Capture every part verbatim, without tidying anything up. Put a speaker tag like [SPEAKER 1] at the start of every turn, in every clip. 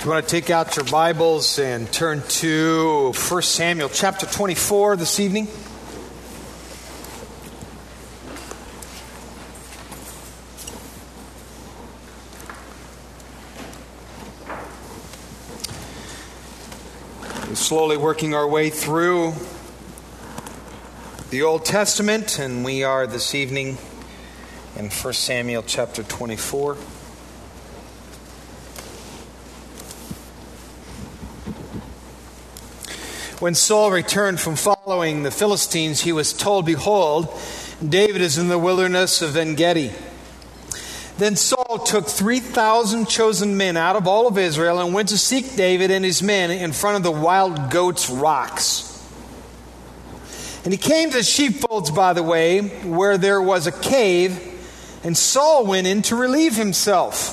[SPEAKER 1] You want to take out your Bibles and turn to First Samuel chapter twenty-four this evening. We're slowly working our way through the Old Testament, and we are this evening in First Samuel chapter twenty-four. When Saul returned from following the Philistines, he was told, "Behold, David is in the wilderness of En-Gedi." Then Saul took three thousand chosen men out of all of Israel and went to seek David and his men in front of the wild goats' rocks. And he came to the sheepfolds by the way, where there was a cave, and Saul went in to relieve himself.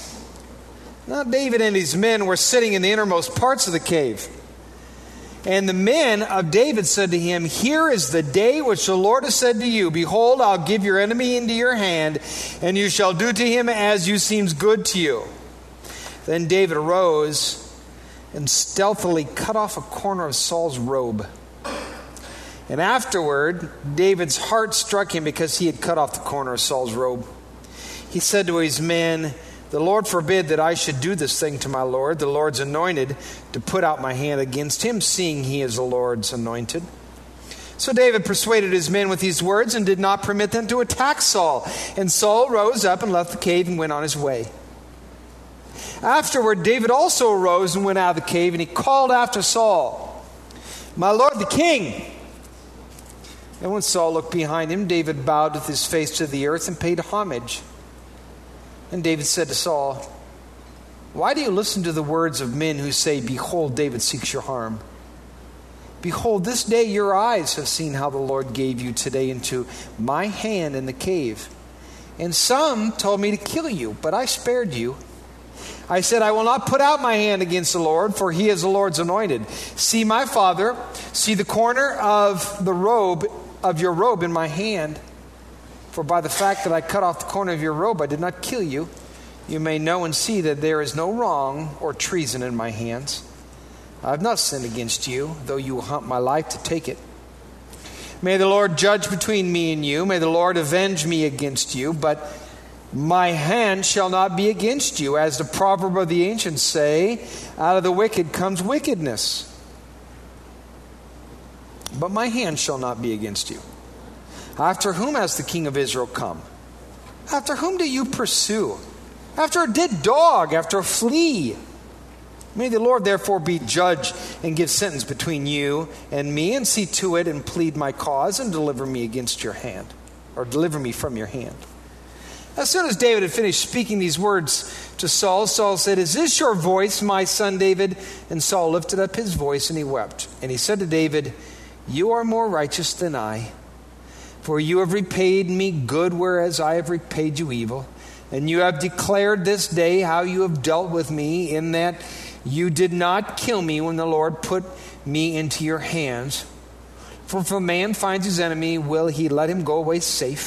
[SPEAKER 1] Now David and his men were sitting in the innermost parts of the cave. And the men of David said to him, "Here is the day which the Lord has said to you, Behold, I'll give your enemy into your hand, and you shall do to him as you seems good to you." Then David arose and stealthily cut off a corner of Saul's robe. And afterward, David's heart struck him because he had cut off the corner of Saul's robe. He said to his men, "The Lord forbid that I should do this thing to my Lord, the Lord's anointed, to put out my hand against him, seeing he is the Lord's anointed." So David persuaded his men with these words and did not permit them to attack Saul. And Saul rose up and left the cave and went on his way. Afterward, David also arose and went out of the cave, and he called after Saul, "My Lord the king." And when Saul looked behind him, David bowed with his face to the earth and paid homage. And David said to Saul, "Why do you listen to the words of men who say, 'Behold, David seeks your harm'? Behold, this day your eyes have seen how the Lord gave you today into my hand in the cave. And some told me to kill you, but I spared you. I said, I will not put out my hand against the Lord, for he is the Lord's anointed. See, my father, see the corner of the robe of your robe in my hand. For by the fact that I cut off the corner of your robe, I did not kill you. You may know and see that there is no wrong or treason in my hands. I have not sinned against you, though you will hunt my life to take it. May the Lord judge between me and you. May the Lord avenge me against you. But my hand shall not be against you. As the proverb of the ancients say, out of the wicked comes wickedness. But my hand shall not be against you. After whom has the king of Israel come? After whom do you pursue? After a dead dog, after a flea. May the Lord therefore be judge and give sentence between you and me, and see to it and plead my cause and deliver me against your hand, or deliver me from your hand." As soon as David had finished speaking these words to Saul, Saul said, "Is this your voice, my son David?" And Saul lifted up his voice and he wept. And he said to David, "You are more righteous than I. For you have repaid me good, whereas I have repaid you evil. And you have declared this day how you have dealt with me, in that you did not kill me when the Lord put me into your hands. For if a man finds his enemy, will he let him go away safe?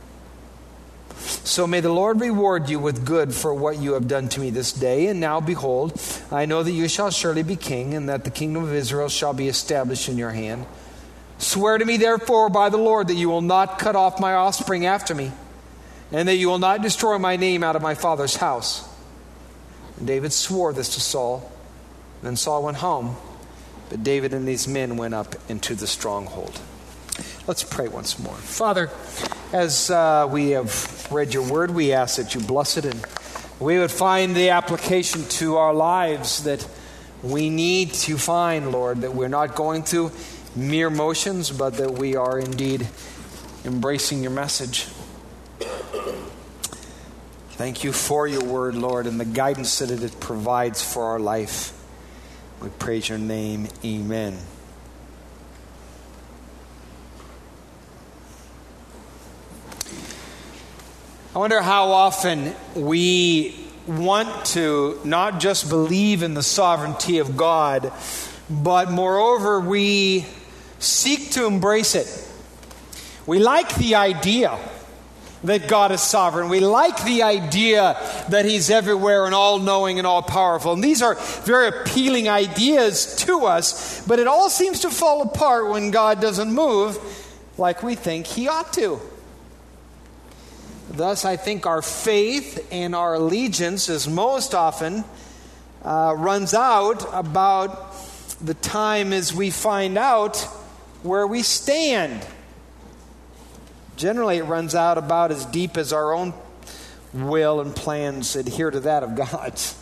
[SPEAKER 1] So may the Lord reward you with good for what you have done to me this day. And now, behold, I know that you shall surely be king, and that the kingdom of Israel shall be established in your hand. Swear to me, therefore, by the Lord, that you will not cut off my offspring after me, and that you will not destroy my name out of my father's house." And David swore this to Saul. Then Saul went home, but David and these men went up into the stronghold. Let's pray once more. Father, as uh, we have read your word, we ask that you bless it, and we would find the application to our lives that we need to find, Lord, that we're not going through mere motions, but that we are indeed embracing your message. Thank you for your word, Lord, and the guidance that it provides for our life. We praise your name. Amen. I wonder how often we want to not just believe in the sovereignty of God, but moreover, we seek to embrace it. We like the idea that God is sovereign. We like the idea that He's everywhere and all-knowing and all-powerful. And these are very appealing ideas to us, but it all seems to fall apart when God doesn't move like we think He ought to. Thus, I think our faith and our allegiance is most often uh, runs out about the time as we find out where we stand. Generally, it runs out about as deep as our own will and plans adhere to that of God's.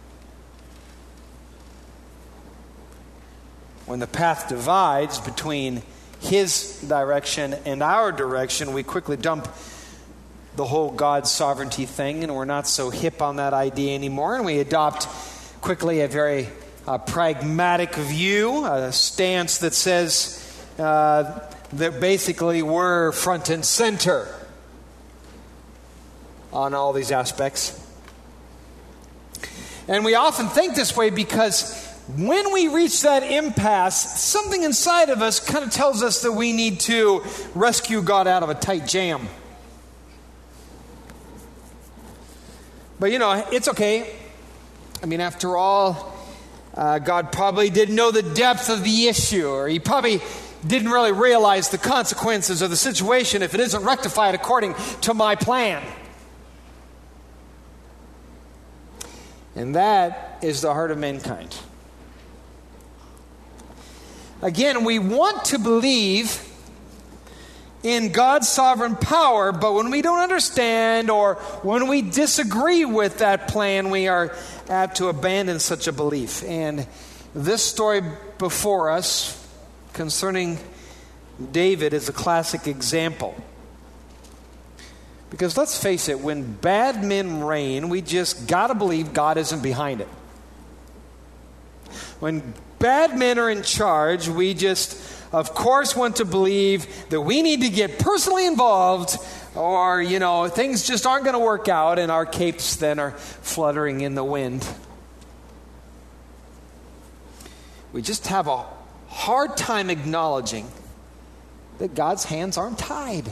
[SPEAKER 1] When the path divides between His direction and our direction, we quickly dump the whole God's sovereignty thing, and we're not so hip on that idea anymore, and we adopt quickly a very uh, pragmatic view, a stance that says uh, that basically we're front and center on all these aspects. And we often think this way because when we reach that impasse, something inside of us kind of tells us that we need to rescue God out of a tight jam. But, you know, it's okay. I mean, after all, uh, God probably didn't know the depth of the issue, or He probably didn't really realize the consequences of the situation if it isn't rectified according to my plan. And that is the heart of mankind. Again, we want to believe in God's sovereign power, but when we don't understand or when we disagree with that plan, we are apt to abandon such a belief. And this story before us concerning David is a classic example. Because let's face it, when bad men reign, we just got to believe God isn't behind it. When bad men are in charge, we just, of course, want to believe that we need to get personally involved, or, you know, things just aren't going to work out, and our capes then are fluttering in the wind. We just have a hard time acknowledging that God's hands aren't tied.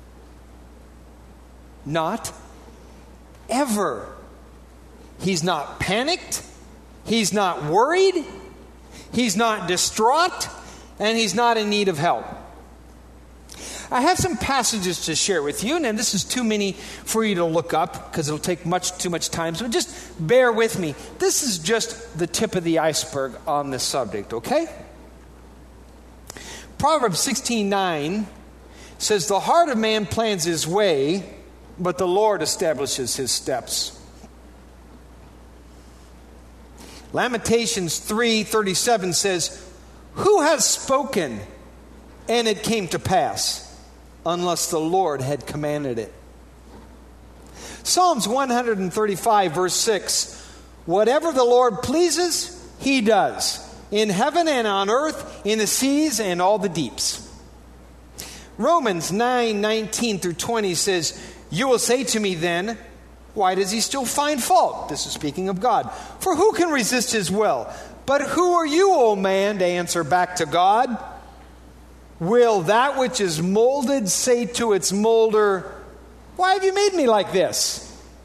[SPEAKER 1] Not ever. He's not panicked. He's not worried. He's not distraught. And He's not in need of help. I have some passages to share with you, and this is too many for you to look up because it'll take much too much time. So just bear with me. This is just the tip of the iceberg on this subject, okay? Proverbs sixteen nine says, "The heart of man plans his way, but the Lord establishes his steps." Lamentations three thirty-seven says, "Who has spoken, and it came to pass, unless the Lord had commanded it?" Psalms one thirty-five, verse six, "Whatever the Lord pleases, He does, in heaven and on earth, in the seas and all the deeps." Romans nine nineteen through twenty says, "You will say to me then, why does He still find fault?" This is speaking of God. "For who can resist His will? But who are you, O man, to answer back to God? Will that which is molded say to its molder, why have you made me like this?"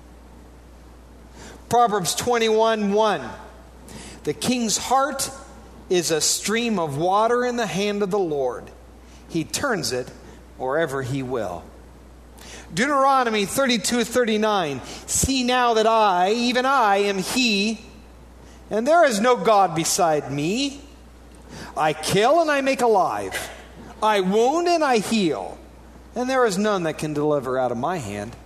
[SPEAKER 1] Proverbs twenty-one one, "The king's heart is a stream of water in the hand of the Lord. He turns it wherever He will." Deuteronomy thirty-two thirty-nine, "See now that I, even I, am He, and there is no God beside me. I kill and I make alive. I wound and I heal, and there is none that can deliver out of my hand."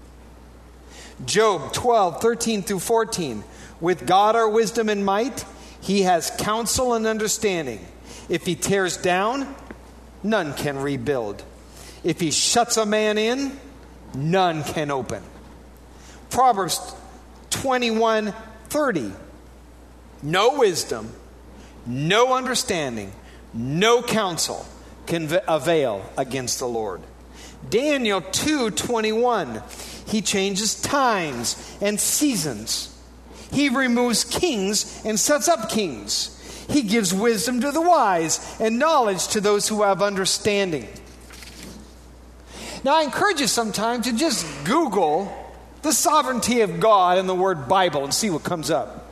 [SPEAKER 1] Job twelve thirteen through fourteen, "With God are wisdom and might. He has counsel and understanding. If He tears down, none can rebuild. If He shuts a man in, none can open." Proverbs twenty-one thirty, "No wisdom, no understanding, no counsel can avail against the Lord." Daniel two twenty-one, "He changes times and seasons. He removes kings and sets up kings. He gives wisdom to the wise and knowledge to those who have understanding." Now, I encourage you sometime to just Google the sovereignty of God and the word Bible and see what comes up.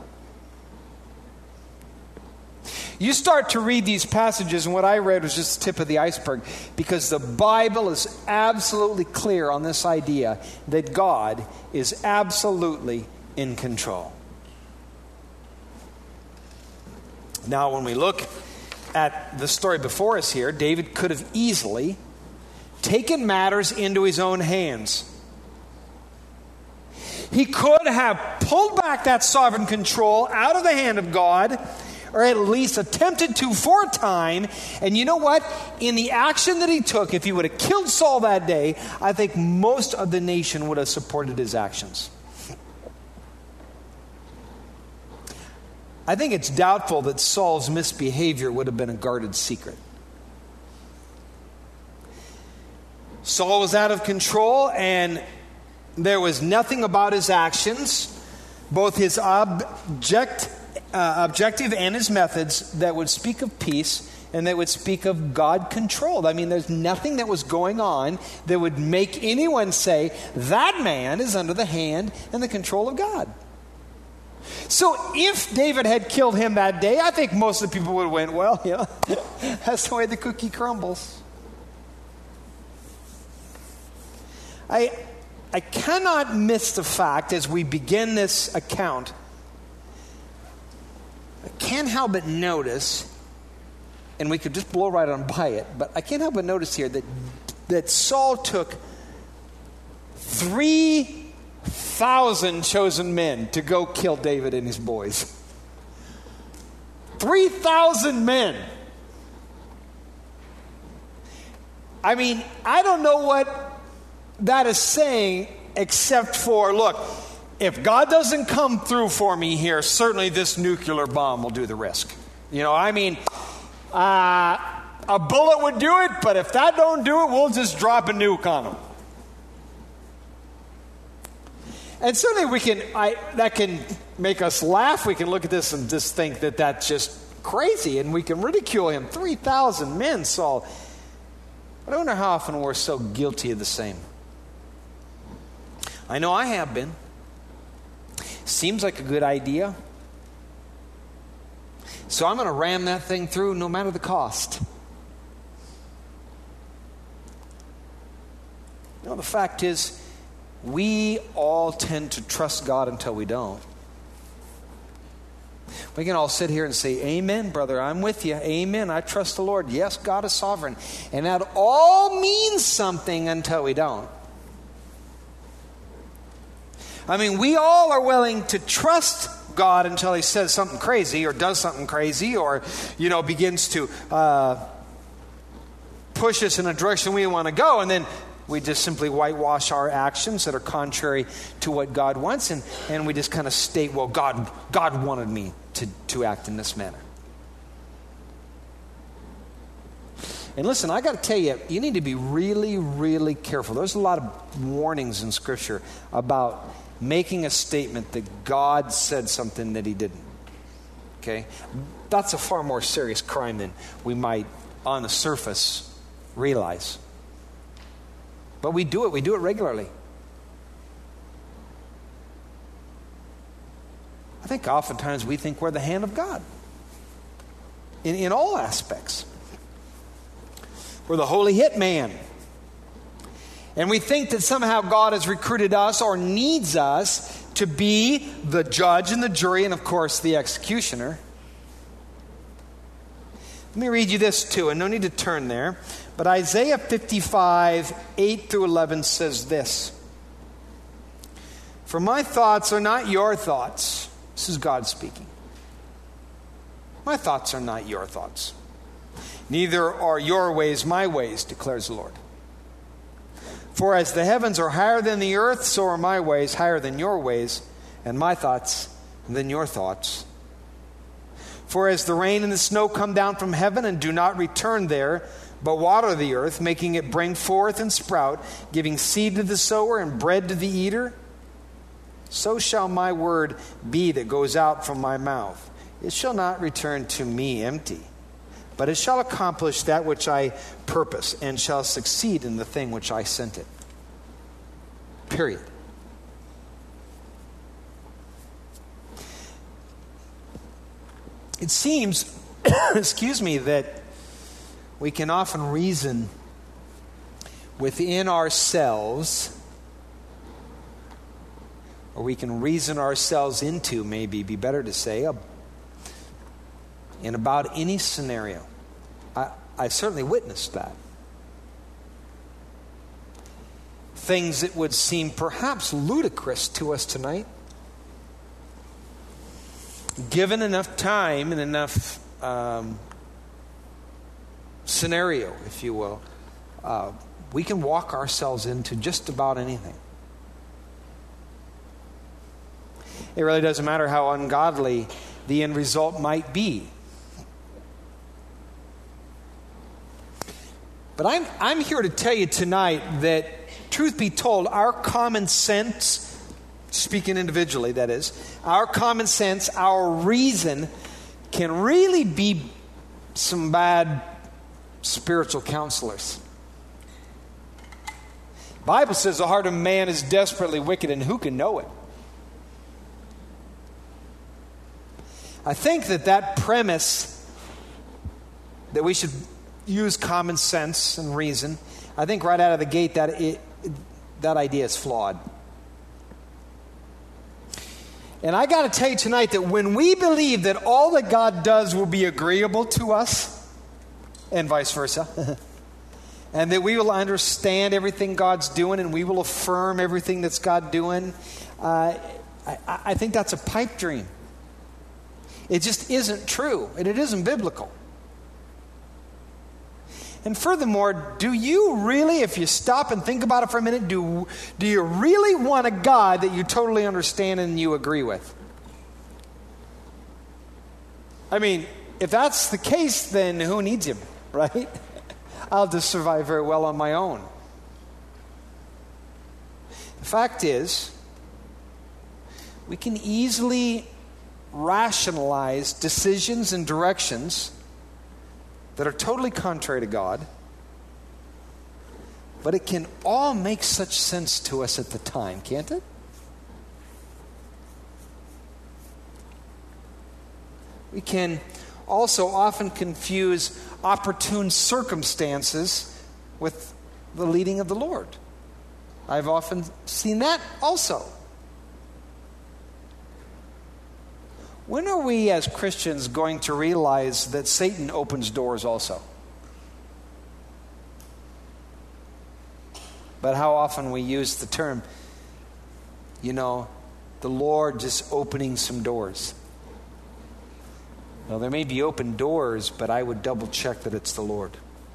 [SPEAKER 1] You start to read these passages, and what I read was just the tip of the iceberg, because the Bible is absolutely clear on this idea that God is absolutely in control. Now, when we look at the story before us here, David could have easily taken matters into his own hands. He could have pulled back that sovereign control out of the hand of God, or at least attempted to for a time. And you know what? In the action that he took, if he would have killed Saul that day, I think most of the nation would have supported his actions. I think it's doubtful that Saul's misbehavior would have been a guarded secret. Saul was out of control, and there was nothing about his actions, both his object, uh, objective and his methods, that would speak of peace and that would speak of God controlled. I mean, there's nothing that was going on that would make anyone say, that man is under the hand and the control of God. So if David had killed him that day, I think most of the people would have went, well, you know, that's the way the cookie crumbles. I I cannot miss the fact as we begin this account, I can't help but notice, and we could just blow right on by it, but I can't help but notice here that, that Saul took three thousand chosen men to go kill David and his boys. three thousand men. I mean, I don't know what that is saying, except for, look, if God doesn't come through for me here, certainly this nuclear bomb will do the risk. You know, I mean, uh, a bullet would do it, but if that don't do it, we'll just drop a nuke on them. And certainly we can, I, that can make us laugh. We can look at this and just think that that's just crazy, and we can ridicule him. three thousand men, Saul. But I wonder how often we're so guilty of the same. I know I have been. Seems like a good idea. So I'm going to ram that thing through no matter the cost. You know, the fact is, we all tend to trust God until we don't. We can all sit here and say, amen, brother, I'm with you. Amen, I trust the Lord. Yes, God is sovereign. And that all means something until we don't. I mean, we all are willing to trust God until he says something crazy or does something crazy or, you know, begins to uh, push us in a direction we want to go. And then we just simply whitewash our actions that are contrary to what God wants. And, and we just kind of state, well, God, God wanted me to, to act in this manner. And listen, I got to tell you, you need to be really, really careful. There's a lot of warnings in Scripture about making a statement that God said something that he didn't. Okay? That's a far more serious crime than we might, on the surface, realize. But we do it. We do it regularly. I think oftentimes we think we're the hand of God. In, in all aspects. We're the holy hitman. And we think that somehow God has recruited us or needs us to be the judge and the jury and, of course, the executioner. Let me read you this too, and no need to turn there. But Isaiah fifty-five, eight through eleven says this. For my thoughts are not your thoughts. This is God speaking. My thoughts are not your thoughts. Neither are your ways my ways, declares the Lord. For as the heavens are higher than the earth, so are my ways higher than your ways, and my thoughts than your thoughts. For as the rain and the snow come down from heaven and do not return there, but water the earth, making it bring forth and sprout, giving seed to the sower and bread to the eater, so shall my word be that goes out from my mouth. It shall not return to me empty, but it shall accomplish that which I purpose, and shall succeed in the thing which I sent it. Period. It seems, excuse me, that we can often reason within ourselves, or we can reason ourselves into, maybe be better to say, in about any scenario. I, I certainly witnessed that. Things that would seem perhaps ludicrous to us tonight, given enough time and enough um, scenario, if you will, uh, we can walk ourselves into just about anything. It really doesn't matter how ungodly the end result might be. But I'm I'm here to tell you tonight that, truth be told, our common sense, speaking individually, that is, our common sense, our reason, can really be some bad spiritual counselors. The Bible says the heart of man is desperately wicked, and who can know it? I think that that premise, that we should use common sense and reason, I think right out of the gate that it, that idea is flawed. And I got to tell you tonight that when we believe that all that God does will be agreeable to us, and vice versa, and that we will understand everything God's doing and we will affirm everything that's God doing, uh, I, I think that's a pipe dream. It just isn't true, and it isn't biblical. And furthermore, do you really, if you stop and think about it for a minute, do, do you really want a God that you totally understand and you agree with? I mean, if that's the case, then who needs him, right? I'll just survive very well on my own. The fact is, we can easily rationalize decisions and directions that are totally contrary to God, but it can all make such sense to us at the time, can't it? We can also often confuse opportune circumstances with the leading of the Lord. I've often seen that also. When are we as Christians going to realize that Satan opens doors also? But how often we use the term, you know, the Lord just opening some doors. Well, there may be open doors, but I would double check that it's the Lord.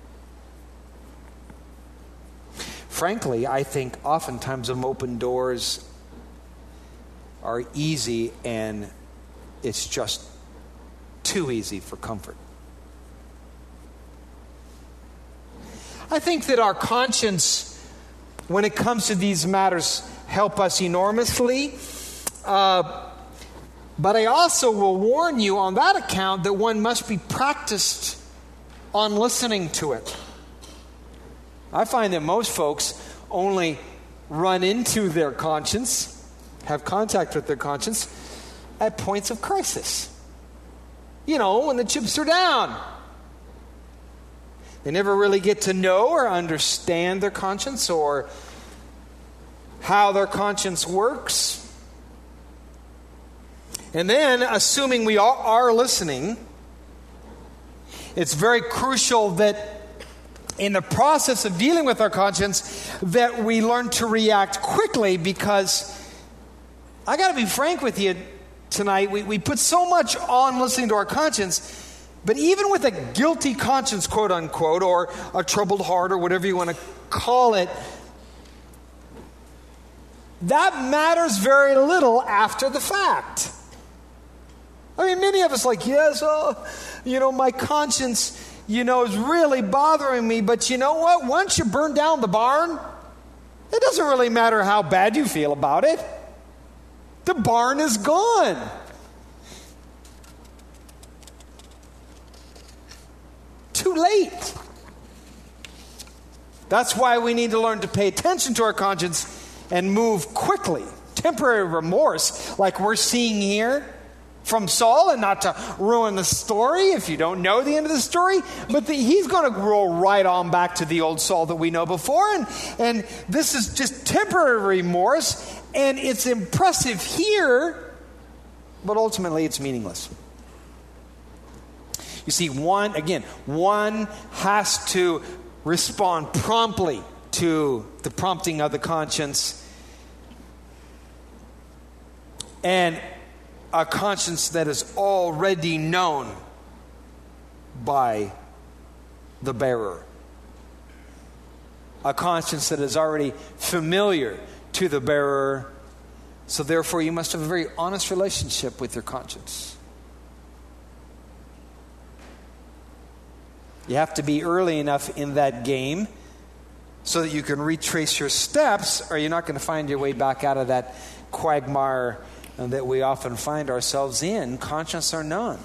[SPEAKER 1] Frankly, I think oftentimes them open doors are easy, and it's just too easy for comfort. I think that our conscience, when it comes to these matters, help us enormously. Uh, but I also will warn you on that account that one must be practiced on listening to it. I find that most folks only run into their conscience, have contact with their conscience, at points of crisis. You know, when the chips are down. They never really get to know or understand their conscience or how their conscience works. And then, assuming we are, are listening, it's very crucial that in the process of dealing with our conscience that we learn to react quickly, because I got to be frank with you tonight, we, we put so much on listening to our conscience, but even with a guilty conscience, quote unquote, or a troubled heart, or whatever you want to call it, that matters very little after the fact. I mean, many of us like, yes, oh, you know, my conscience, you know, is really bothering me, but you know what? Once you burn down the barn, it doesn't really matter how bad you feel about it. The barn is gone. too late. That's why we need to learn to pay attention to our conscience and move quickly. Temporary remorse, like we're seeing here from Saul, and not to ruin the story if you don't know the end of the story, but the, he's going to roll right on back to the old Saul that we know before, and, and this is just temporary remorse, and it's impressive here, but ultimately it's meaningless. You see, one, again, one has to respond promptly to the prompting of the conscience, and a conscience that is already known by the bearer. A conscience that is already familiar to the bearer. So therefore you must have a very honest relationship with your conscience. You have to be early enough in that game so that you can retrace your steps, or you're not going to find your way back out of that quagmire that we often find ourselves in, conscience or none.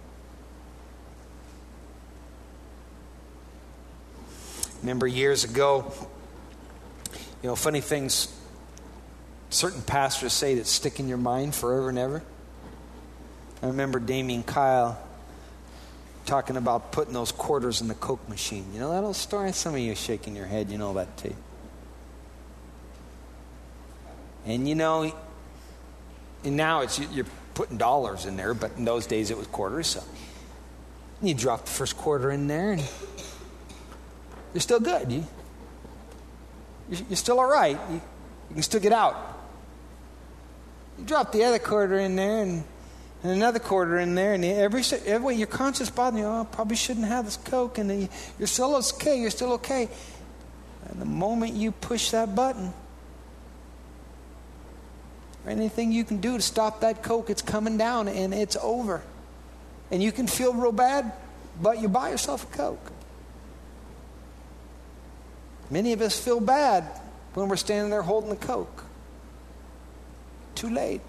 [SPEAKER 1] Remember years ago, you know, funny things certain pastors say that stick in your mind forever and ever. I remember Damien Kyle talking about putting those quarters in the Coke machine. You know that old story? Some of you are shaking your head. You know that too. And you know, and now it's you're putting dollars in there, but in those days it was quarters. So you drop the first quarter in there, and you're still good. You, you're still all right. You, you can still get out. You drop the other quarter in there, and, and another quarter in there, and every every your conscience bothering you. Oh, I probably shouldn't have this Coke, and then you're still okay. You're still okay. And the moment you push that button, anything you can do to stop that Coke, it's coming down and it's over. And you can feel real bad, but you buy yourself a Coke. Many of us feel bad when we're standing there holding the Coke. Too late.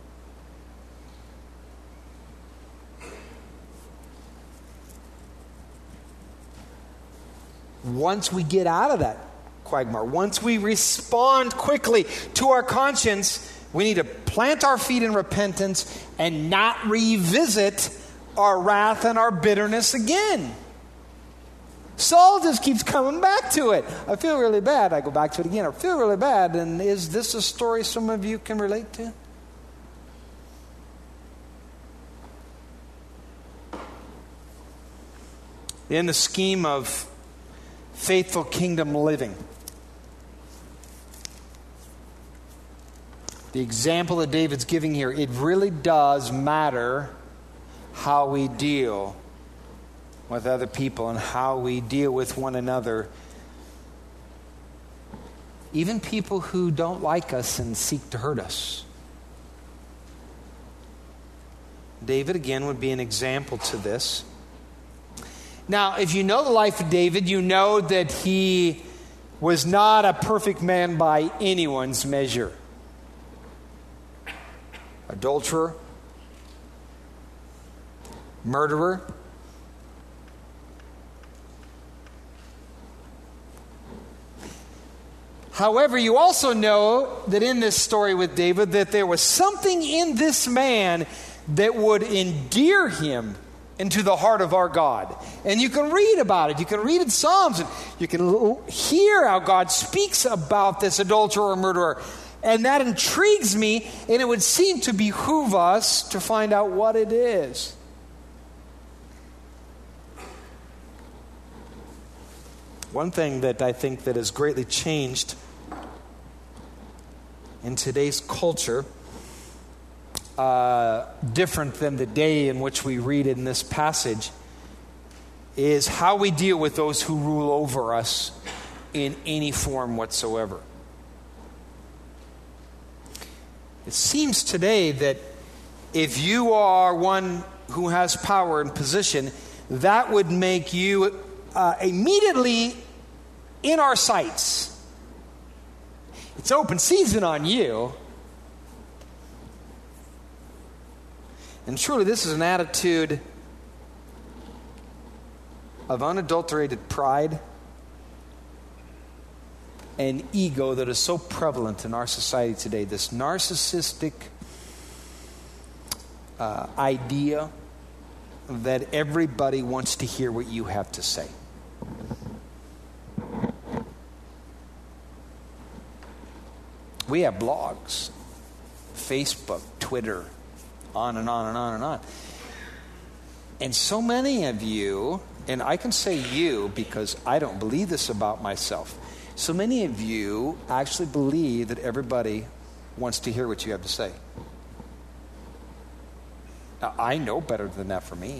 [SPEAKER 1] Once we get out of that quagmire, once we respond quickly to our conscience, we need to plant our feet in repentance and not revisit our wrath and our bitterness again. Saul just keeps coming back to it. I feel really bad. I go back to it again. I feel really bad. And is this a story some of you can relate to? In the scheme of faithful kingdom living, the example that David's giving here, it really does matter how we deal with other people and how we deal with one another. Even people who don't like us and seek to hurt us. David, again, would be an example to this. Now, if you know the life of David, you know that he was not a perfect man by anyone's measure. Adulterer, murderer, however, you also know that in this story with David, that there was something in this man that would endear him into the heart of our God. And you can read about it. You can read in Psalms, and you can hear how God speaks about this adulterer or murderer. And that intrigues me, and it would seem to behoove us to find out what it is. One thing that I think that has greatly changed in today's culture, uh, different than the day in which we read in this passage, is how we deal with those who rule over us in any form whatsoever. It seems today that if you are one who has power and position, that would make you uh, immediately in our sights. It's open season on you. And truly, this is an attitude of unadulterated pride and ego that is so prevalent in our society today. This narcissistic uh, idea that everybody wants to hear what you have to say. We have blogs, Facebook, Twitter, on and on and on and on. And so many of you, and I can say you because I don't believe this about myself, so many of you actually believe that everybody wants to hear what you have to say. Now, I know better than that for me.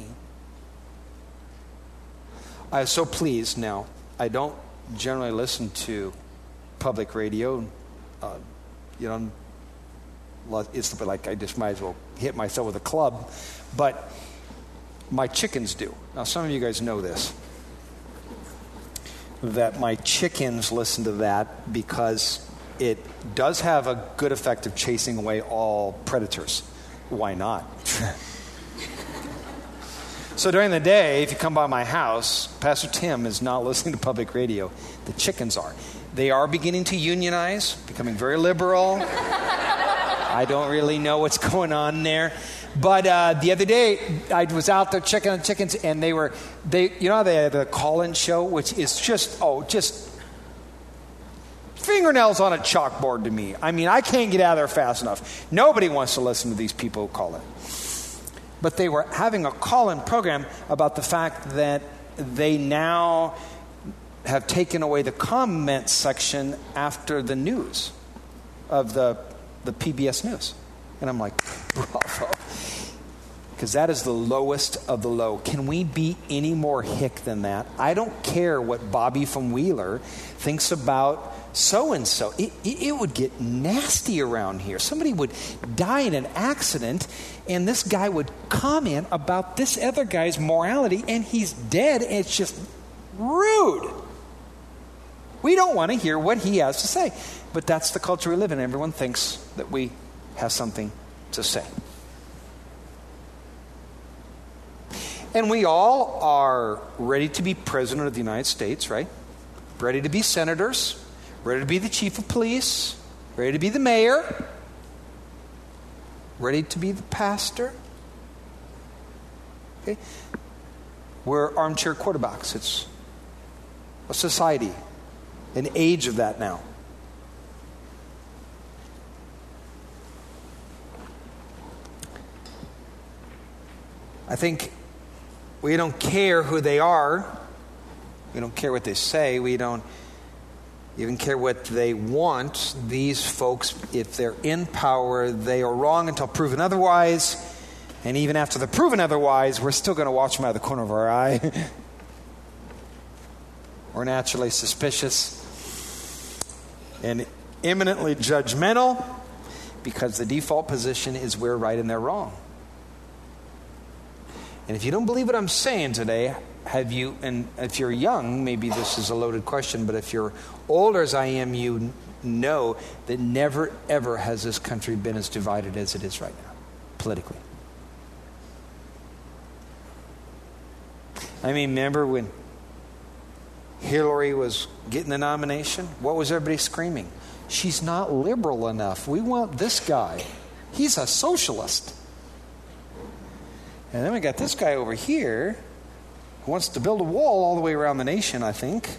[SPEAKER 1] I was so pleased now. I don't generally listen to public radio. Uh, you know, it's like I just might as well hit myself with a club. But my chickens do. Now, some of you guys know this, that my chickens listen to that because it does have a good effect of chasing away all predators. Why not? So during the day, if you come by my house, Pastor Tim is not listening to public radio. The chickens are. They are beginning to unionize, becoming very liberal. I don't really know what's going on there. But uh, the other day, I was out there checking on chickens, and they were, they, you know, they had the call-in show, which is just, oh, just fingernails on a chalkboard to me. I mean, I can't get out of there fast enough. Nobody wants to listen to these people who call in. But they were having a call-in program about the fact that they now have taken away the comment section after the news of the the P B S News. And I'm like, bravo. Because that is the lowest of the low. Can we be any more hick than that? I don't care what Bobby from Wheeler thinks about so-and-so. It, it, it would get nasty around here. Somebody would die in an accident, and this guy would comment about this other guy's morality, and he's dead, and it's just rude. We don't want to hear what he has to say. But that's the culture we live in. Everyone thinks that we have something to say. And we all are ready to be president of the United States, right? Ready to be senators, ready to be the chief of police, ready to be the mayor, ready to be the pastor. Okay? We're armchair quarterbacks. It's a society, an age of that now. I think we don't care who they are. We don't care what they say. We don't even care what they want. These folks, if they're in power, they are wrong until proven otherwise. And even after they're proven otherwise, we're still going to watch them out of the corner of our eye. We're naturally suspicious and eminently judgmental because the default position is we're right and they're wrong. And if you don't believe what I'm saying today, have you, and if you're young, maybe this is a loaded question, but if you're older as I am, you know that never, ever has this country been as divided as it is right now, politically. I mean, remember when Hillary was getting the nomination? What was everybody screaming? She's not liberal enough. We want this guy. He's a socialist. And then we got this guy over here who wants to build a wall all the way around the nation, I think.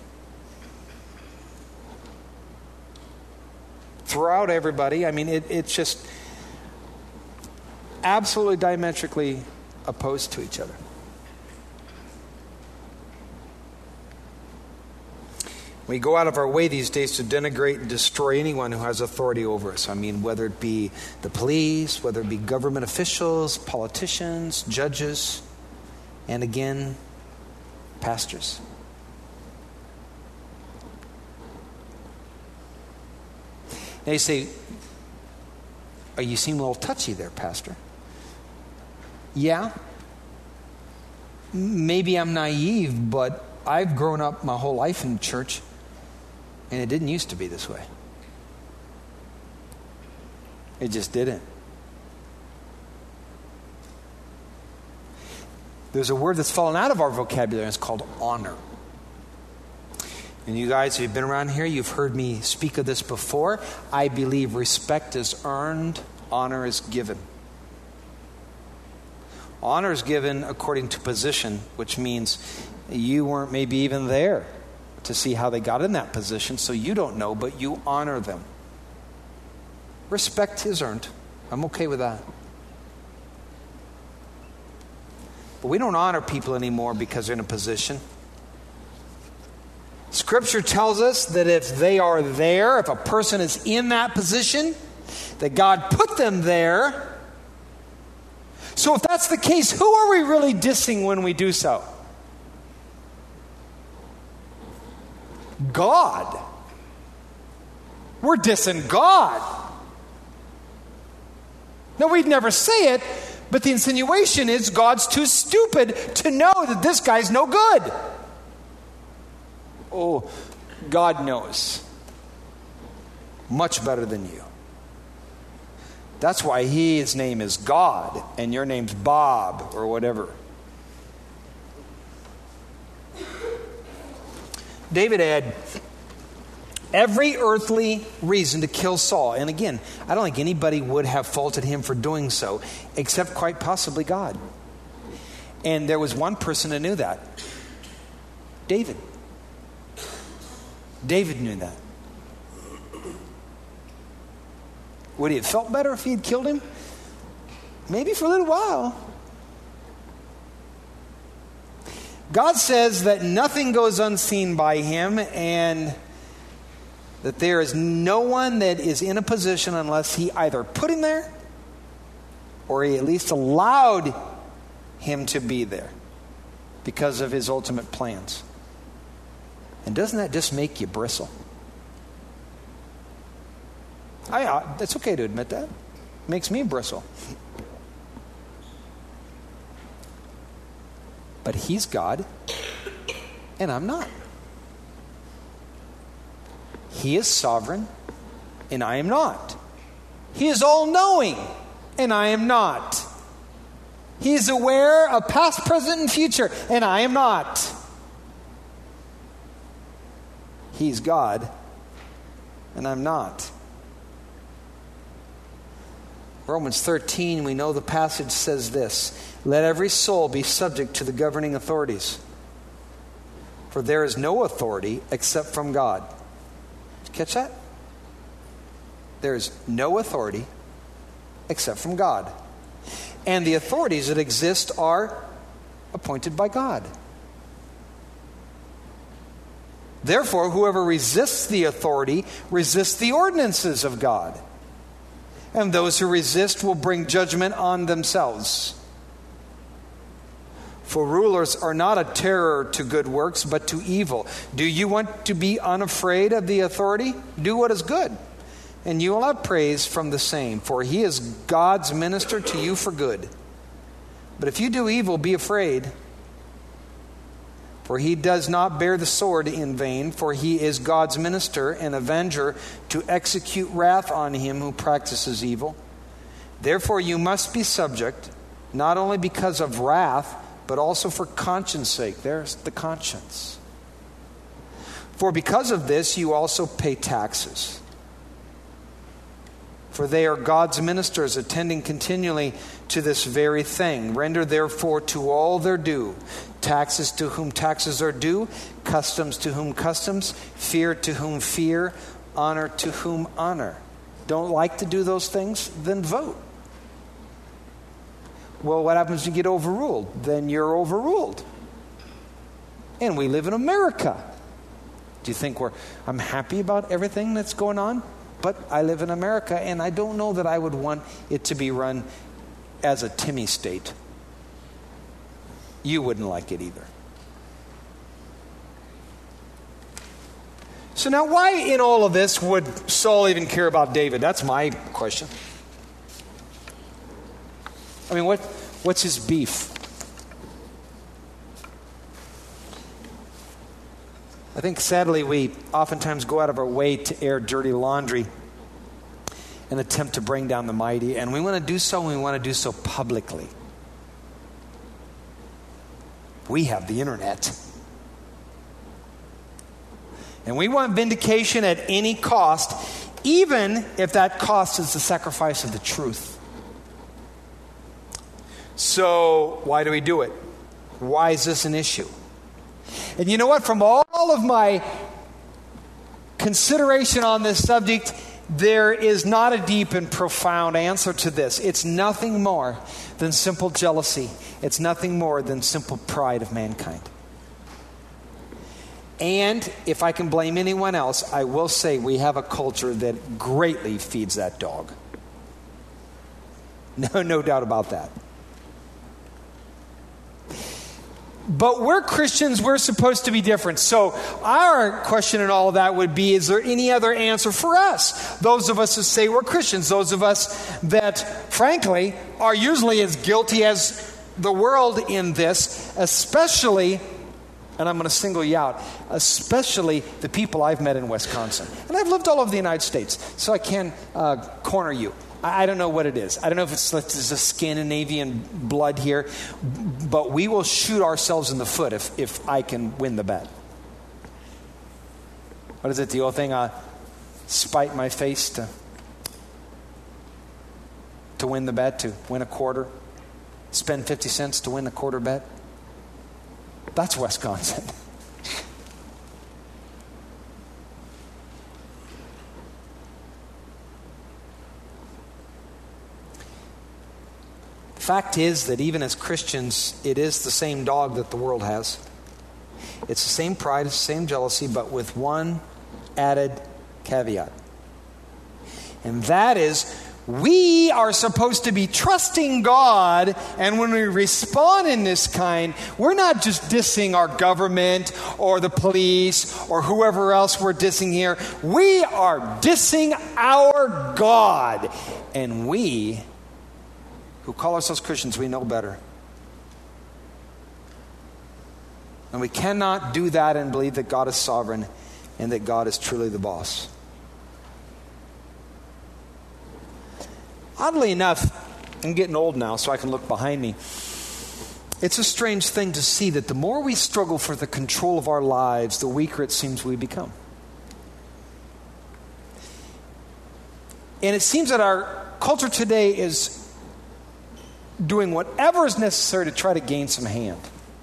[SPEAKER 1] Throw out everybody. I mean, it, it's just absolutely diametrically opposed to each other. We go out of our way these days to denigrate and destroy anyone who has authority over us. I mean, whether it be the police, whether it be government officials, politicians, judges, and again, pastors. Now you say, oh, you seem a little touchy there, Pastor. Yeah. Maybe I'm naive, but I've grown up my whole life in church. And it didn't used to be this way. It just didn't. There's a word that's fallen out of our vocabulary, and it's called honor. And you guys, if you've been around here, you've heard me speak of this before. I believe respect is earned, honor is given. Honor is given according to position, which means you weren't maybe even there to see how they got in that position, so you don't know, but you honor them. Respect is earned. I'm okay with that. But we don't honor people anymore because they're in a position. Scripture tells us that if they are there, if a person is in that position, that God put them there. So if that's the case, who are we really dissing when we do so? God. We're dissing God. Now, we'd never say it, but the insinuation is God's too stupid to know that this guy's no good. Oh, God knows much better than you. That's why he, his name is God, and your name's Bob or whatever. David had every earthly reason to kill Saul. And again, I don't think anybody would have faulted him for doing so, except quite possibly God. And there was one person who knew that. David. David knew that. Would he have felt better if he had killed him? Maybe for a little while. God says that nothing goes unseen by him, and that there is no one that is in a position unless he either put him there or he at least allowed him to be there because of his ultimate plans. And doesn't that just make you bristle? I, uh, it's okay to admit that. It makes me bristle. But he's God, and I'm not. He is sovereign, and I am not. He is all-knowing, and I am not. He is aware of past, present, and future, and I am not. He's God, and I'm not. Romans thirteen, we know the passage says this: let every soul be subject to the governing authorities. For there is no authority except from God. Did you catch that? There is no authority except from God. And the authorities that exist are appointed by God. Therefore, whoever resists the authority resists the ordinances of God. And those who resist will bring judgment on themselves. For rulers are not a terror to good works, but to evil. Do you want to be unafraid of the authority? Do what is good, and you will have praise from the same. For he is God's minister to you for good. But if you do evil, be afraid. For he does not bear the sword in vain, for he is God's minister and avenger to execute wrath on him who practices evil. Therefore you must be subject, not only because of wrath, but also for conscience sake. There's the conscience. For because of this you also pay taxes. For they are God's ministers, attending continually to this very thing. Render therefore to all their due. Taxes to whom taxes are due, customs to whom customs, fear to whom fear, honor to whom honor. Don't like to do those things? Then vote. Well, what happens if you get overruled? Then you're overruled. And we live in America. Do you think we're, I'm happy about everything that's going on? But I live in America, and I don't know that I would want it to be run as a Timmy state. You wouldn't like it either. So now, why in all of this would Saul even care about David? That's my question. I mean, what what's his beef? I think sadly we oftentimes go out of our way to air dirty laundry and attempt to bring down the mighty. And we want to do so, and we want to do so publicly. We have the internet. And we want vindication at any cost, even if that cost is the sacrifice of the truth. So, why do we do it? Why is this an issue? And you know what? From all of my consideration on this subject, there is not a deep and profound answer to this. It's nothing more than simple jealousy. It's nothing more than simple pride of mankind. And if I can blame anyone else, I will say we have a culture that greatly feeds that dog. No, no doubt about that. But we're Christians, we're supposed to be different. So our question in all of that would be, is there any other answer for us? Those of us who say we're Christians, those of us that, frankly, are usually as guilty as the world in this, especially, and I'm going to single you out, especially the people I've met in Wisconsin. And I've lived all over the United States, so I can uh, corner you. I don't know what it is. I don't know if it's, it's a Scandinavian blood here, but we will shoot ourselves in the foot if, if I can win the bet. What is it, the old thing? I spite my face to, to win the bet, to win a quarter, spend fifty cents to win a quarter bet. That's Wisconsin. Fact is that even as Christians, it is the same dog that the world has. It's the same pride, it's the same jealousy, but with one added caveat. And that is, we are supposed to be trusting God, and when we respond in this kind, we're not just dissing our government or the police or whoever else we're dissing here. We are dissing our God. And we who call ourselves Christians, we know better. And we cannot do that and believe that God is sovereign and that God is truly the boss. Oddly enough, I'm getting old now, so I can look behind me. It's a strange thing to see that the more we struggle for the control of our lives, the weaker it seems we become. And it seems that our culture today is doing whatever is necessary to try to gain some hand.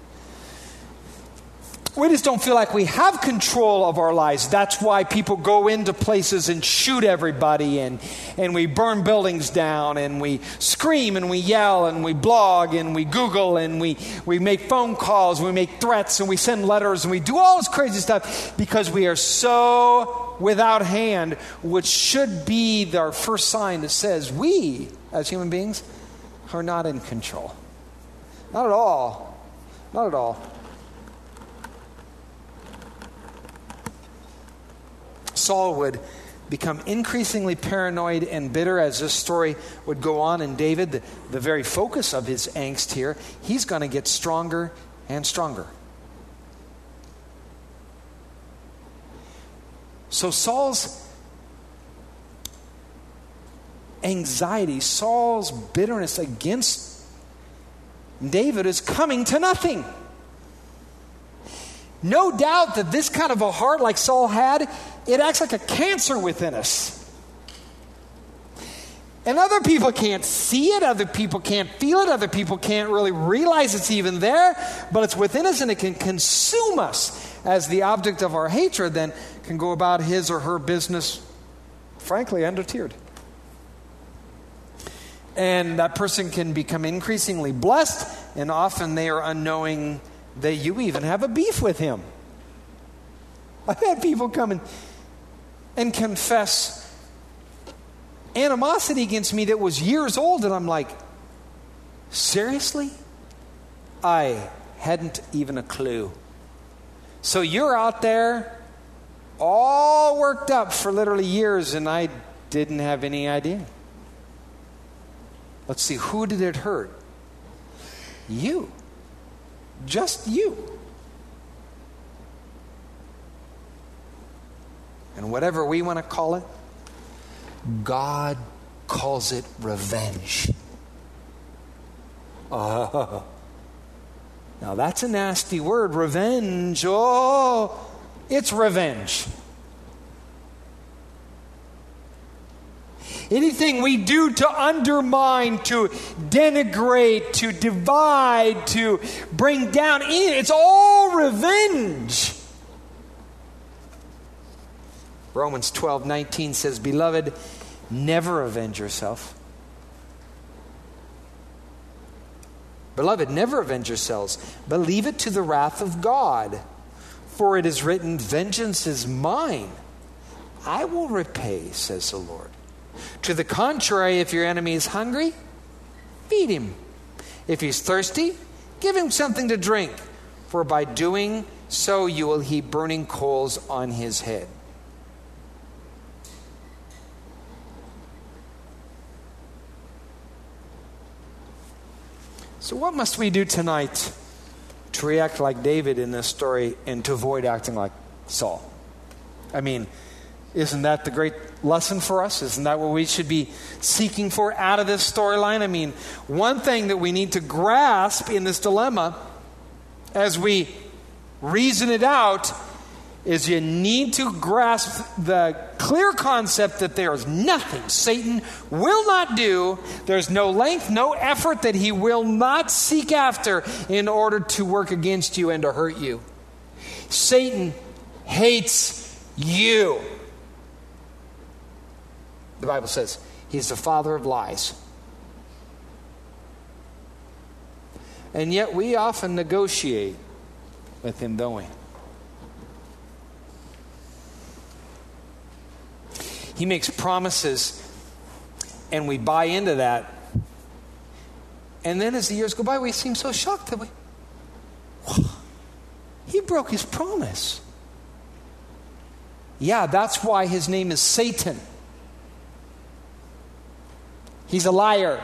[SPEAKER 1] We just don't feel like we have control of our lives. That's why people go into places and shoot everybody, and, and we burn buildings down, and we scream and we yell and we blog and we Google and we, we make phone calls, we make threats and we send letters and we do all this crazy stuff because we are so without hand, which should be our first sign that says we, as human beings, are not in control. Not at all. Not at all. Saul would become increasingly paranoid and bitter as this story would go on. And David, the, the very focus of his angst here, he's going to get stronger and stronger. So Saul's anxiety, Saul's bitterness against David is coming to nothing. No doubt that this kind of a heart like Saul had, it acts like a cancer within us. And other people can't see it, other people can't feel it, other people can't really realize it's even there, but it's within us and it can consume us as the object of our hatred then can go about his or her business, frankly, undeterred. And that person can become increasingly blessed, and often they are unknowing that you even have a beef with him. I've had people come and, and confess animosity against me that was years old, and I'm like, seriously? I hadn't even a clue. So you're out there all worked up for literally years, and I didn't have any idea. Let's see, who did it hurt? You. Just you. And whatever we want to call it, God calls it revenge. Oh. Now that's a nasty word, revenge. Oh, it's revenge. Anything we do to undermine, to denigrate, to divide, to bring down, it's all revenge. Romans twelve nineteen says, Beloved, never avenge yourself. Beloved, never avenge yourselves, but leave it to the wrath of God. For it is written, Vengeance is mine. I will repay, says the Lord. To the contrary, if your enemy is hungry, feed him. If he's thirsty, give him something to drink. For by doing so, you will heap burning coals on his head. So what must we do tonight to react like David in this story and to avoid acting like Saul? I mean, isn't that the great lesson for us? Isn't that what we should be seeking for out of this storyline? I mean, one thing that we need to grasp in this dilemma as we reason it out is you need to grasp the clear concept that there is nothing Satan will not do. There's no length, no effort that he will not seek after in order to work against you and to hurt you. Satan hates you. The Bible says he's the father of lies. And yet we often negotiate with him, don't we? He makes promises, and we buy into that. And then as the years go by, we seem so shocked that we, he broke his promise. Yeah, that's why his name is Satan. He's a liar.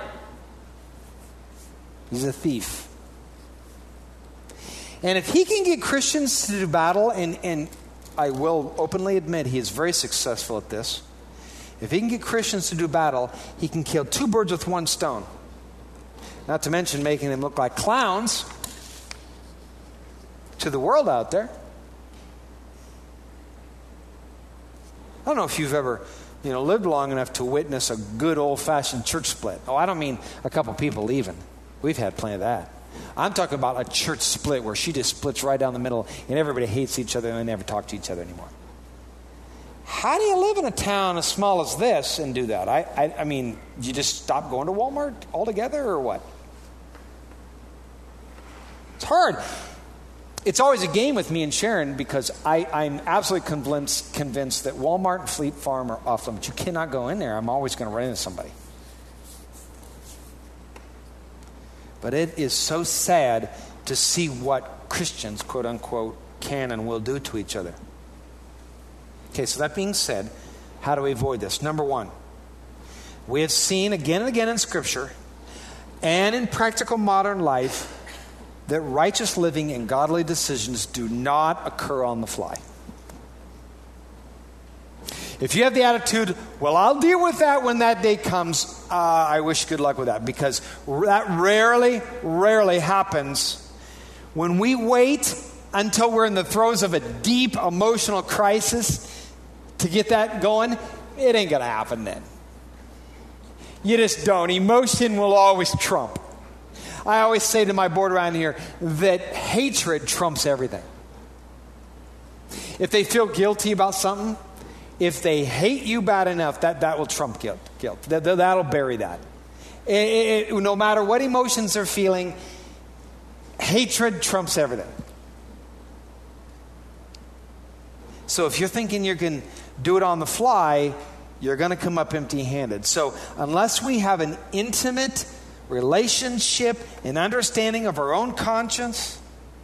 [SPEAKER 1] He's a thief. And if he can get Christians to do battle, and, and I will openly admit he is very successful at this. If he can get Christians to do battle, he can kill two birds with one stone. Not to mention making them look like clowns to the world out there. I don't know if you've ever, you know, lived long enough to witness a good old-fashioned church split. Oh, I don't mean a couple people leaving. We've had plenty of that. I'm talking about a church split where she just splits right down the middle and everybody hates each other and they never talk to each other anymore. How do you live in a town as small as this and do that? I, I, I mean, you just stop going to Walmart altogether or what? It's hard. It's always a game with me and Sharon because I, I'm absolutely convinced, convinced that Walmart and Fleet Farm are off limits. You cannot go in there. I'm always going to run into somebody. But it is so sad to see what Christians, quote unquote, can and will do to each other. Okay, so that being said, how do we avoid this? Number one, we have seen again and again in Scripture and in practical modern life that righteous living and godly decisions do not occur on the fly. If you have the attitude, well, I'll deal with that when that day comes, uh, I wish you good luck with that, because that rarely, rarely happens. When we wait until we're in the throes of a deep emotional crisis to get that going, it ain't going to happen then. You just don't. Emotion will always trump. I always say to my board around here that hatred trumps everything. If they feel guilty about something, if they hate you bad enough, that, that will trump guilt. guilt. That, that'll bury that. It, it, no matter what emotions they're feeling, hatred trumps everything. So if you're thinking you can do it on the fly, you're going to come up empty-handed. So unless we have an intimate relationship and understanding of our own conscience,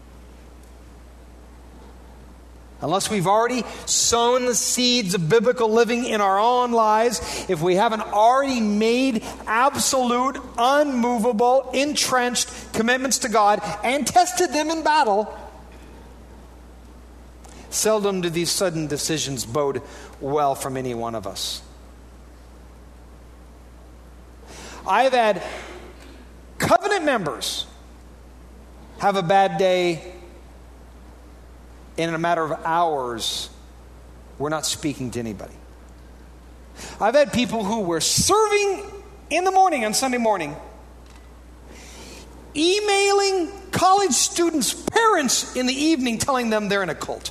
[SPEAKER 1] unless we've already sown the seeds of biblical living in our own lives, if we haven't already made absolute, unmovable, entrenched commitments to God and tested them in battle, seldom do these sudden decisions bode well from any one of us. I've had covenant members have a bad day, and in a matter of hours, we're not speaking to anybody. I've had people who were serving in the morning on Sunday morning, emailing college students' parents in the evening telling them they're in a cult.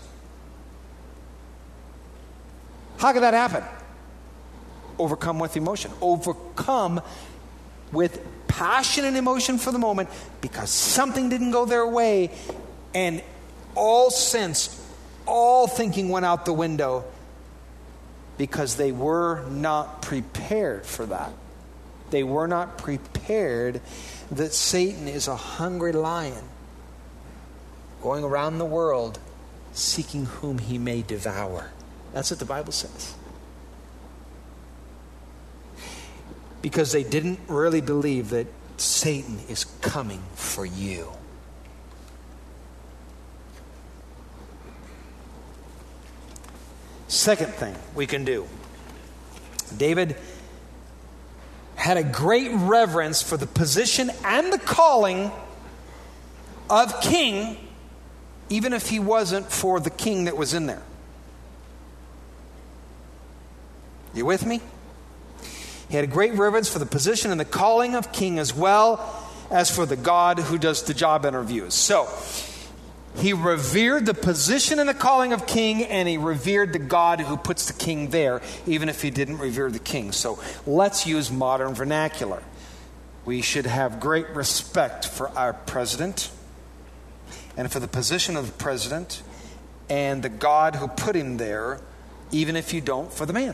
[SPEAKER 1] How could that happen? Overcome with emotion. Overcome with passion and emotion for the moment because something didn't go their way, and all sense, all thinking went out the window because they were not prepared for that. They were not prepared that Satan is a hungry lion going around the world seeking whom he may devour. That's what the Bible says. Because they didn't really believe that Satan is coming for you. Second thing we can do. David had a great reverence for the position and the calling of king, even if he wasn't for the king that was in there. You with me? He had a great reverence for the position and the calling of king as well as for the God who does the job interviews. So, he revered the position and the calling of king, and he revered the God who puts the king there, even if he didn't revere the king. So let's use modern vernacular. We should have great respect for our president and for the position of the president and the God who put him there, even if you don't for the man.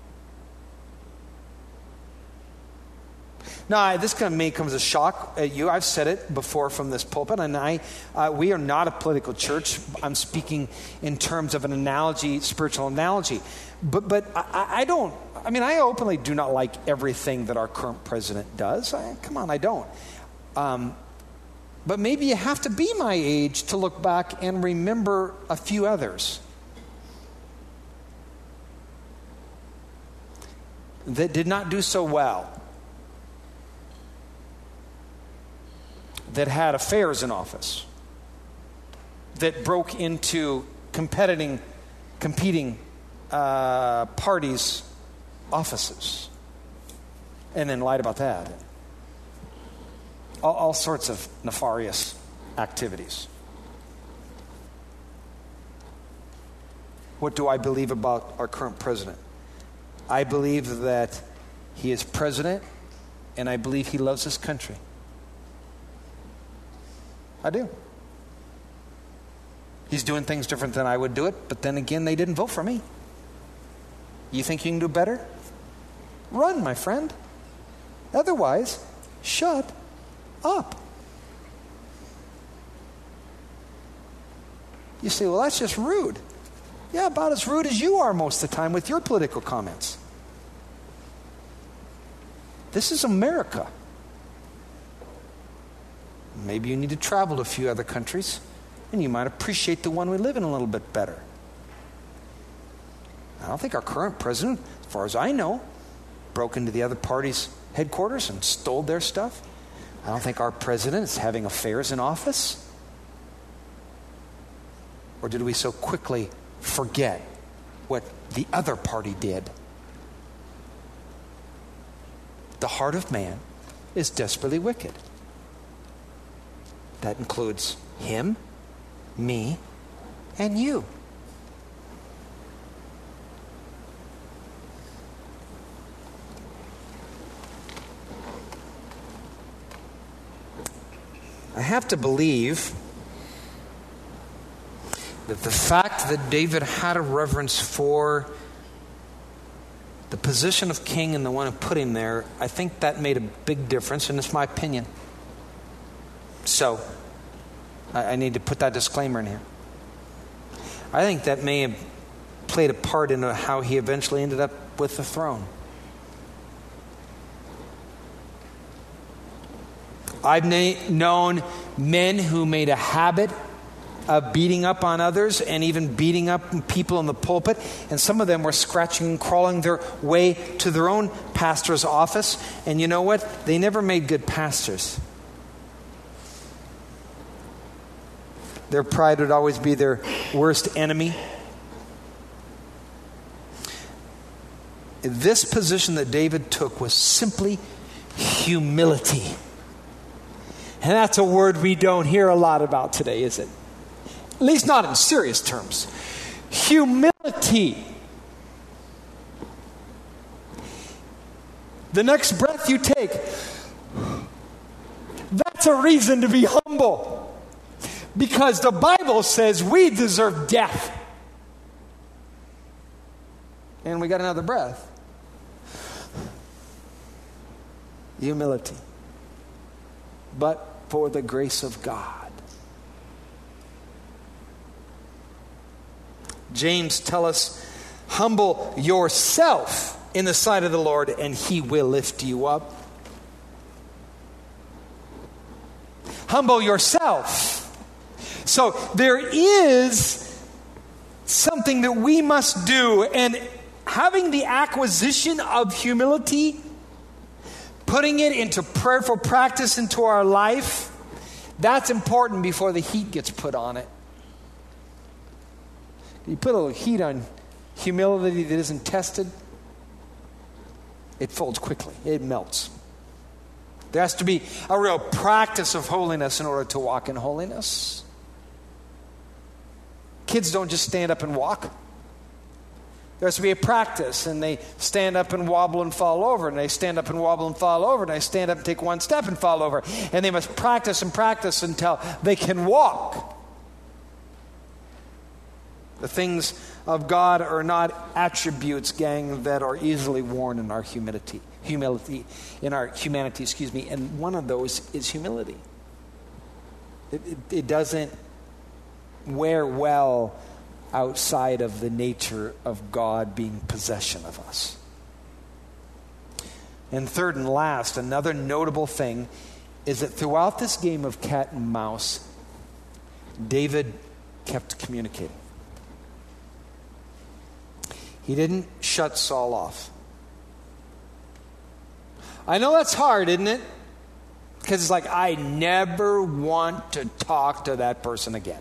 [SPEAKER 1] Now, this kind of may come as a shock at you. I've said it before from this pulpit, and I, uh, we are not a political church. I'm speaking in terms of an analogy, spiritual analogy. But, but I, I don't. I mean, I openly do not like everything that our current president does. I, come on, I don't. Um, but maybe you have to be my age to look back and remember a few others that did not do so well, that had affairs in office, that broke into competing, competing uh, parties' offices, and then lied about that. All, all sorts of nefarious activities. What do I believe about our current president? I believe that he is president, and I believe he loves his country. I do. He's doing things different than I would do it, but then again, they didn't vote for me. You think you can do better? Run, my friend. Otherwise, shut up. You say, well, that's just rude. Yeah, about as rude as you are most of the time with your political comments. This is America. Maybe you need to travel to a few other countries, and you might appreciate the one we live in a little bit better. I don't think our current president, as far as I know, broke into the other party's headquarters and stole their stuff. I don't think our president is having affairs in office. Or did we so quickly forget what the other party did? The heart of man is desperately wicked. That includes him, me, and you. I have to believe that the fact that David had a reverence for the position of king and the one who put him there, I think that made a big difference, and it's my opinion. So, I, I need to put that disclaimer in here. I think that may have played a part in how he eventually ended up with the throne. I've na- known men who made a habit of beating up on others and even beating up people in the pulpit. And some of them were scratching and crawling their way to their own pastor's office. And you know what? They never made good pastors. Their pride would always be their worst enemy. This position that David took was simply humility. And that's a word we don't hear a lot about today, is it? At least not in serious terms. Humility. The next breath you take, that's a reason to be humble. Because the Bible says we deserve death. And we got another breath. Humility. But for the grace of God. James tells us, humble yourself in the sight of the Lord, and He will lift you up. Humble yourself. So there is something that we must do, and having the acquisition of humility, putting it into prayerful practice into our life, that's important before the heat gets put on it. You put a little heat on humility that isn't tested, it folds quickly. It melts. There has to be a real practice of holiness in order to walk in holiness. Kids don't just stand up and walk. There has to be a practice, and they stand up and wobble and fall over, and they stand up and wobble and fall over, and they stand up and take one step and fall over. And they must practice and practice until they can walk. The things of God are not attributes, gang, that are easily worn in our humility. Humility, in our humanity, excuse me, and one of those is humility. It, it, it doesn't wear well outside of the nature of God being possession of us. And third and last, another notable thing is that throughout this game of cat and mouse, David kept communicating. He didn't shut Saul off. I know that's hard, isn't it? Because it's like, I never want to talk to that person again.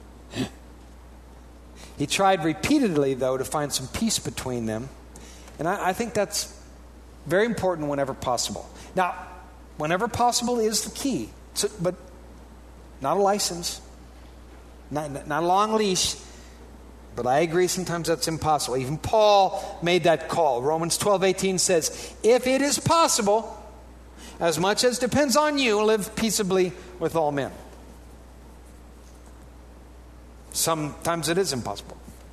[SPEAKER 1] He tried repeatedly, though, to find some peace between them. And I, I think that's very important whenever possible. Now, whenever possible is the key. So, but not a license. Not, not a long leash. But I agree sometimes that's impossible. Even Paul made that call. Romans twelve eighteen says, if it is possible, as much as depends on you, live peaceably with all men. Sometimes it is impossible.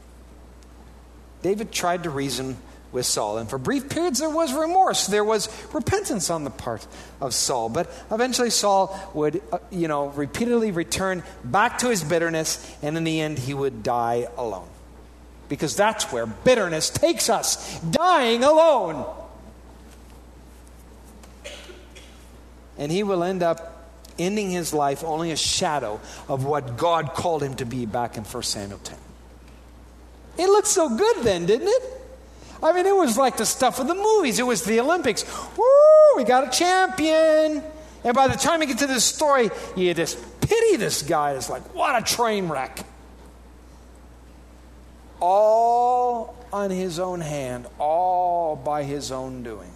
[SPEAKER 1] David tried to reason with Saul, and for brief periods there was remorse. There was repentance on the part of Saul, but eventually Saul would, uh, you know, repeatedly return back to his bitterness, and in the end he would die alone. Because that's where bitterness takes us, dying alone. And he will end up ending his life only a shadow of what God called him to be back in First Samuel ten. It looked so good then, didn't it? I mean, it was like the stuff of the movies. It was the Olympics. Woo, we got a champion. And by the time you get to this story, you just pity this guy. It's like, what a train wreck. All on his own hand, all by his own doing.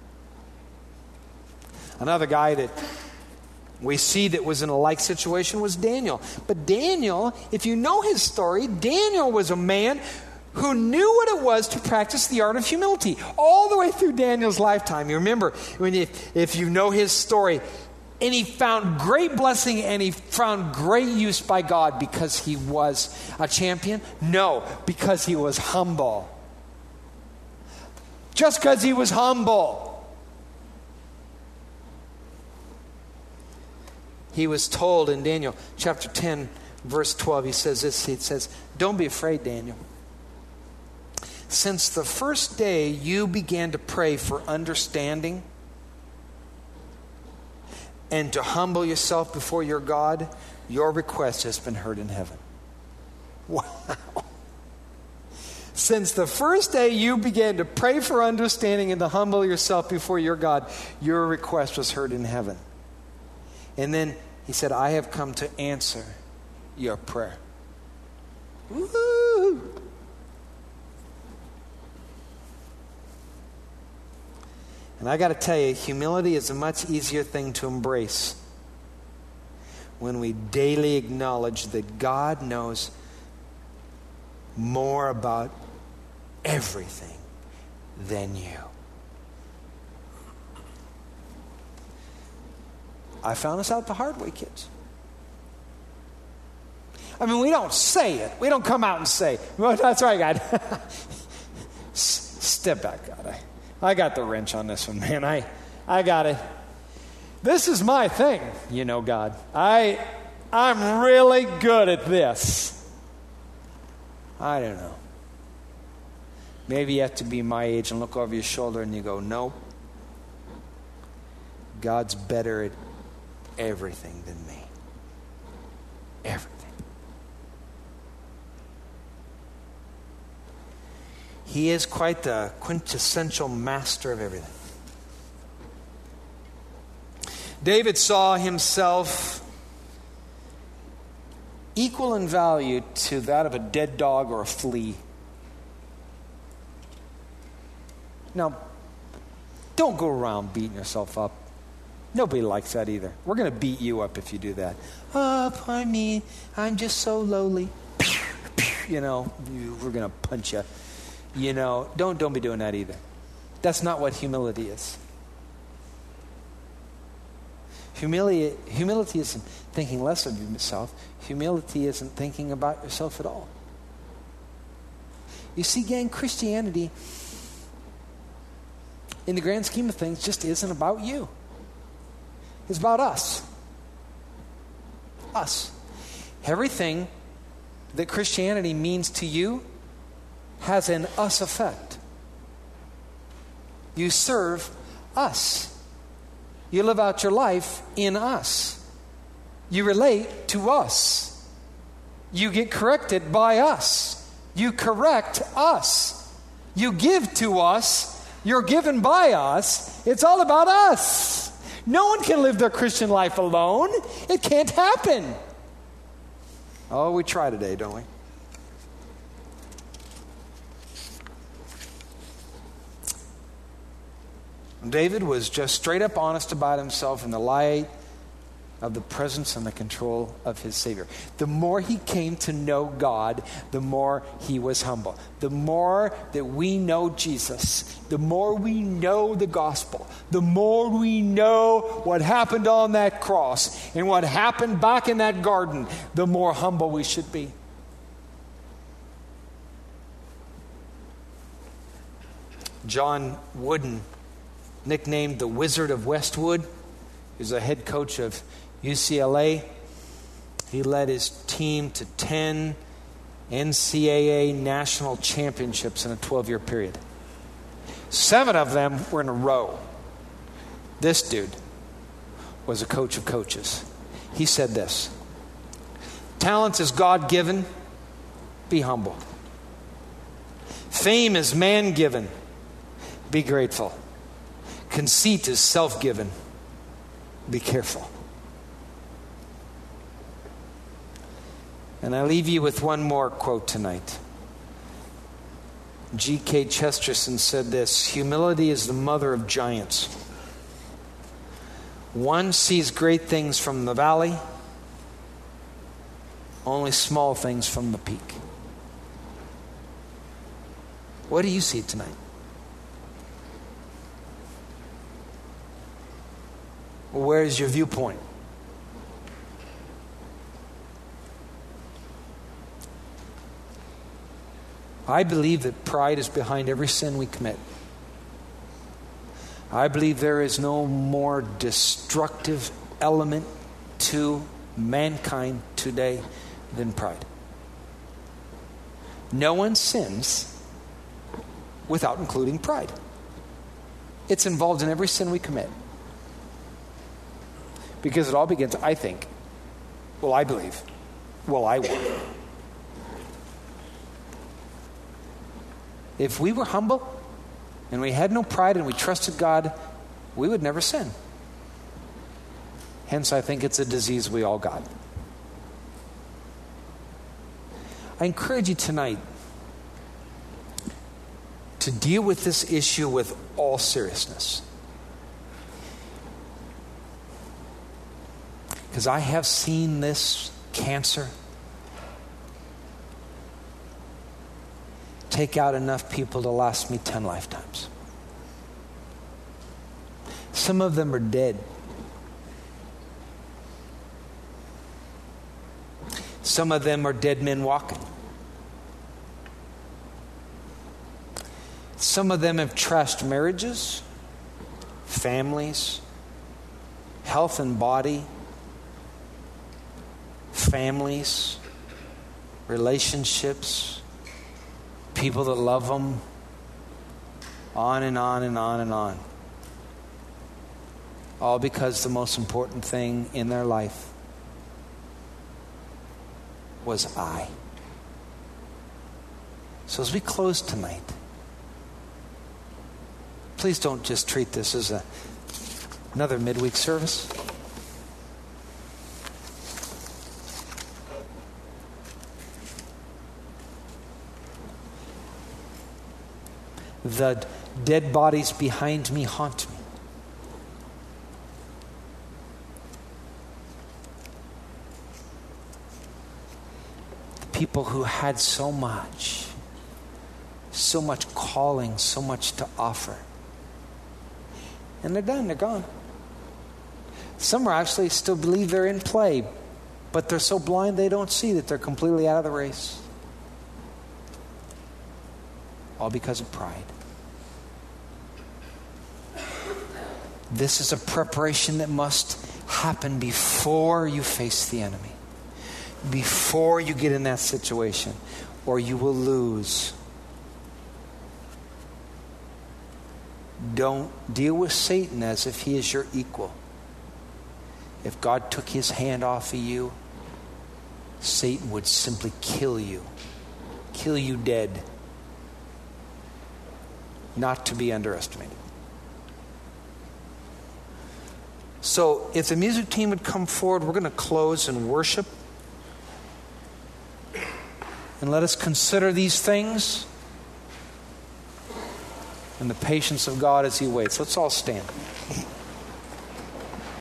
[SPEAKER 1] Another guy that we see that was in a like situation was Daniel. But Daniel, if you know his story, Daniel was a man who knew what it was to practice the art of humility all the way through Daniel's lifetime. You remember, when if, if you know his story, and he found great blessing and he found great use by God because he was a champion? No, because he was humble. Just because he was humble. He was told in Daniel chapter ten, verse twelve, he says this, he says, don't be afraid, Daniel. Since the first day you began to pray for understanding and to humble yourself before your God, your request has been heard in heaven. Wow. Since the first day you began to pray for understanding and to humble yourself before your God, your request was heard in heaven. And then he said, I have come to answer your prayer. Woo! And I got to tell you, humility is a much easier thing to embrace when we daily acknowledge that God knows more about everything than you. I found this out the hard way, kids. I mean, we don't say it. We don't come out and say, well, that's right, God. Step back, God. I, I got the wrench on this one, man. I, I got it. This is my thing, you know, God. I, I'm really good at this. I don't know. Maybe you have to be my age and look over your shoulder and you go, nope. God's better at everything than me. Everything. He is quite the quintessential master of everything. David saw himself equal in value to that of a dead dog or a flea. Now, don't go around beating yourself up. Nobody likes that either. We're going to beat you up if you do that. Oh, poor me. I'm just so lowly. You know, we're going to punch you. You know, don't don't be doing that either. That's not what humility is. Humility, humility isn't thinking less of yourself. Humility isn't thinking about yourself at all. You see, gang, Christianity, in the grand scheme of things, just isn't about you. It's about us. Us. Everything that Christianity means to you has an us effect. You serve us. You live out your life in us. You relate to us. You get corrected by us. You correct us. You give to us. You're given by us. It's all about us. No one can live their Christian life alone. It can't happen. Oh, we try today, don't we? David was just straight up honest about himself in the light of the presence and the control of his Savior. The more he came to know God, the more he was humble. The more that we know Jesus, the more we know the gospel, the more we know what happened on that cross and what happened back in that garden, the more humble we should be. John Wooden, nicknamed the Wizard of Westwood, is a head coach of U C L A. He led his team to ten N C double A national championships in a twelve-year period. Seven of them were in a row. This dude was a coach of coaches. He said this: talent is God-given, be humble. Fame is man-given, be grateful. Conceit is self-given. Be careful. And I leave you with one more quote tonight. G K Chesterton said this: humility is the mother of giants. One sees great things from the valley, only small things from the peak. What do you see tonight? Where is your viewpoint? I believe that pride is behind every sin we commit. I believe there is no more destructive element to mankind today than pride. No one sins without including pride. It's involved in every sin we commit. Because it all begins, I think, well, I believe, well, I want. If we were humble and we had no pride and we trusted God, we would never sin. Hence, I think it's a disease we all got. I encourage you tonight to deal with this issue with all seriousness. Because I have seen this cancer take out enough people to last me ten lifetimes. Some of them are dead. Some of them are dead men walking. Some of them have trashed marriages, families, health and body, families, relationships, people that love them, on and on and on and on. All because the most important thing in their life was I. So as we close tonight, please don't just treat this as a, another midweek service. The dead bodies behind me haunt me. The people who had so much, so much calling, so much to offer. And they're done, they're gone. Some are actually still believe they're in play, but they're so blind they don't see that they're completely out of the race. All because of pride. This is a preparation that must happen before you face the enemy. Before you get in that situation, or you will lose. Don't deal with Satan as if he is your equal. If God took his hand off of you, Satan would simply kill you. Kill you dead. Not to be underestimated. So if the music team would come forward, we're going to close in worship. And let us consider these things and the patience of God as he waits. Let's all stand.